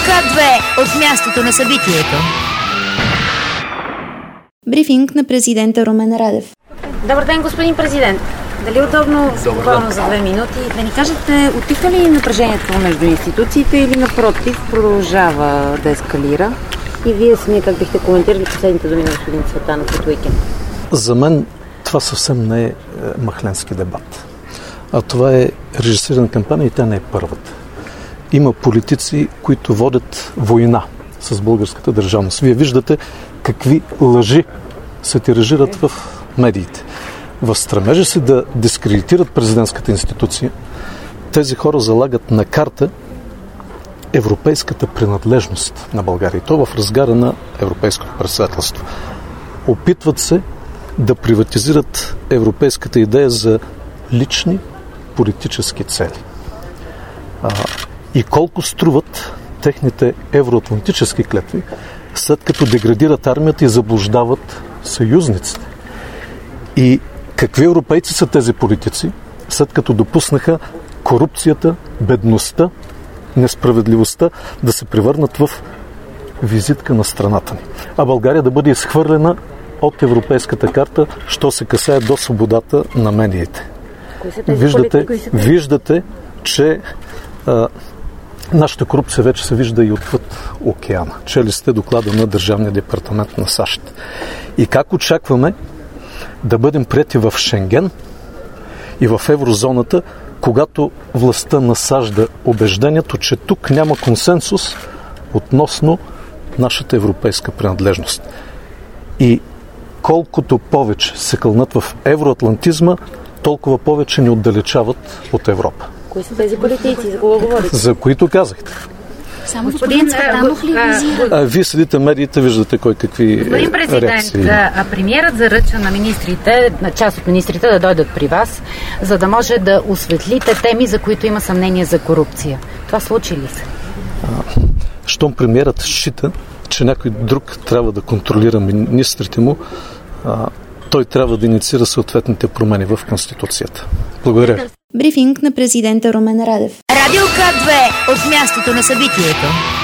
К2 от мястото на събитието. Брифинг на президента Румен Радев. Добър ден, господин президент. Дали удобно, буквално за 2 минути, да ни кажете, отихва ли напрежението между институциите или напротив продължава да ескалира? И вие самия как бихте коментирали последните думи на господин Цветанов от уикенд? За мен това съвсем не е махленски дебат. А това е режисирана кампания и тя не е първата. Има политици, които водят война с българската държавност. Вие виждате какви лъжи се тиражират в медиите. В стремежа си да дискредитират президентската институция, тези хора залагат на карта европейската принадлежност на България. И то в разгара на европейското председателство. Опитват се да приватизират европейската идея за лични политически цели. И колко струват техните евроатлантически клетви, след като деградират армията и заблуждават съюзниците. И какви европейци са тези политици, след като допуснаха корупцията, бедността, несправедливостта да се превърнат в визитка на страната ни. А България да бъде изхвърлена от европейската карта, що се касае до свободата на медиите. Виждате, че нашата корупция вече се вижда и отвъд океана. Чели сте доклада на Държавния департамент на САЩ. И как очакваме да бъдем прияти в Шенген и в еврозоната, когато властта насажда убеждението, че тук няма консенсус относно нашата европейска принадлежност. И колкото повече се кълнат в евроатлантизма, толкова повече ни отдалечават от Европа. Кои са тези политици? За кого говорите? За които казахте. Само господин Цветанов ли визира? Вие следите медиите, виждате кой какви господин президент, реакции. Премиерът заръча на министрите, на част от министрите да дойдат при вас, за да може да осветлите теми, за които има съмнение за корупция. Това случи ли се? Щом премиерът счита, че някой друг трябва да контролира министрите му, той трябва да инициира съответните промени в Конституцията. Благодаря. Брифинг на президента Румен Радев. Радио К2 от мястото на събитието.